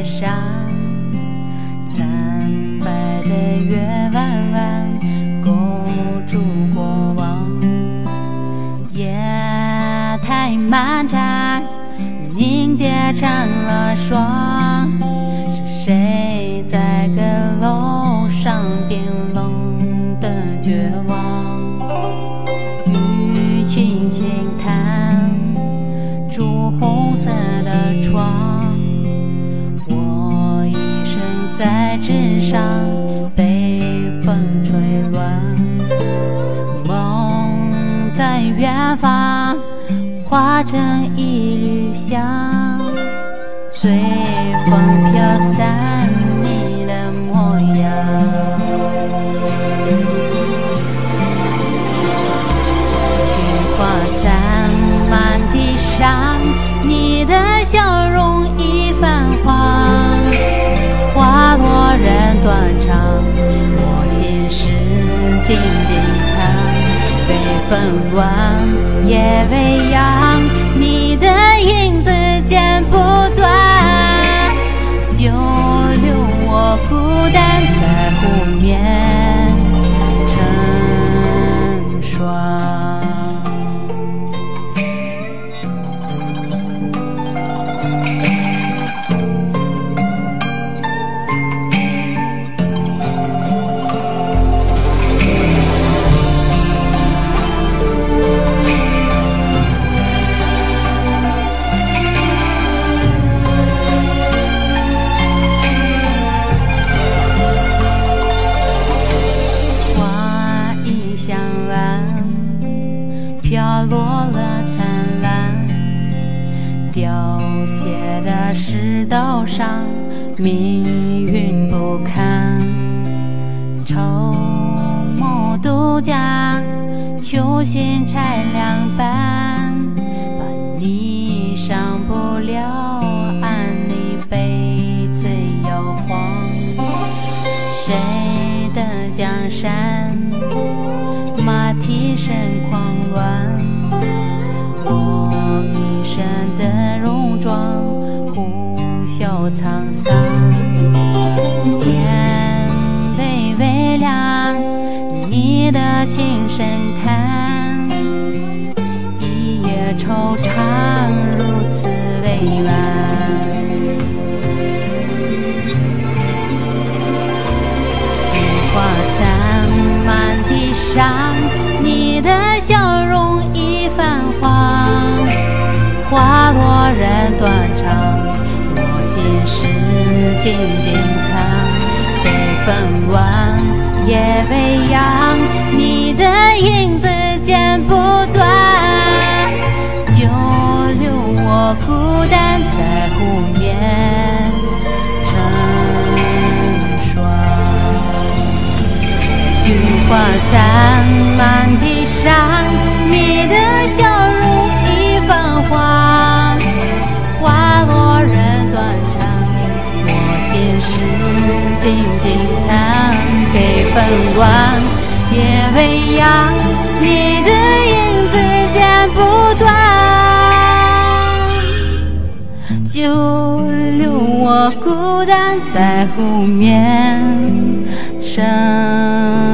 街上，惨白的月弯弯勾住过往。夜太漫长，凝结成了霜。是谁在阁楼上冰冷的绝望？雨轻轻弹，朱红色的窗。我一生在纸上被风吹乱，梦在远方化成一缕香，随风飘散你的模样。菊花残满地上，你的笑容已泛黄。花落人断肠，我心事静静看。北风乱，夜未央，你的影子剪不断，就留我孤单在湖面成霜。飘落了灿烂，凋谢的石头上，命运不堪。筹谋渡江，球心拆两半，把你上不了岸，你背最摇晃。谁的江山，马蹄声狂乱，我一身的戎装，虎啸沧桑。天微微亮，你的琴声弹，一夜惆怅如此委婉。菊花残满地上，你的笑容已泛黄。花落人断肠，我心事静静看。北风乱，夜未央，你的影子剪不断，就留我孤单在湖面成霜。菊花残满地上，你的笑容已泛黄。花落人断肠，我心事静静叹。北风乱，夜未央，你的影子剪不断，就留我孤单在湖面成